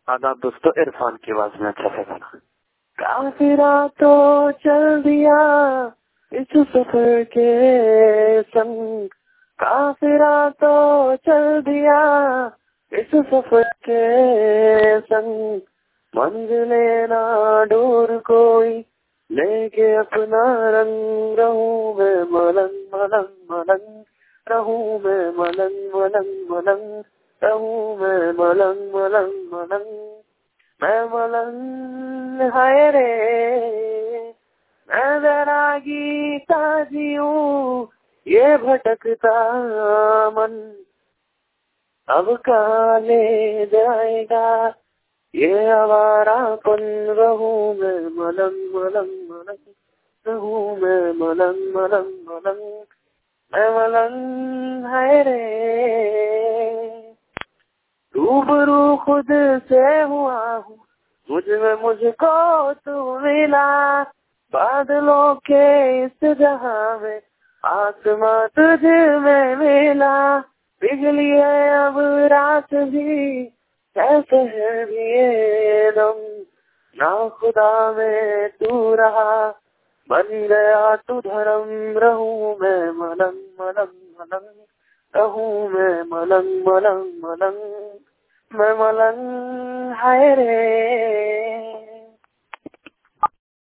आदाब दोस्तों, इरफान की आवाज में अच्छा सा गाना। काफिरा तो चल दिया इस सफर के संग, काफिरा तो चल दिया इस सफर के संग, मंजिले ना ढूंढ कोई लेके अपना रंग, रहूं मैं मलंग मलंग मलंग, रहूं मैं मलंग मलंग मलंग, रहूं मैं मलंग मलंग मलंग। मैं मलंग है रे, मैं जरा गीता जीऊं ये भटकता मन, अब कहाँ ले जाएगा ये आवारापन, रहूं मैं मलंग मलंग मलंग, रहूं मैं मलंग मलंग मलंग। मैं मलंग है रे, रूबरू खुद से हुआ हूँ, मुझ में मुझको तू मिला, बादलों के इस जहां में आसमां तुझ में मिला, पिघली है अब रात भी कैसे है भी ये दम, ना खुदा में तू रहा बन गया तू धर्म, रहूं मैं मलंग मलंग मलंग, रहूं मैं मलंग मलंग मलंग। मैं मलंग है रे।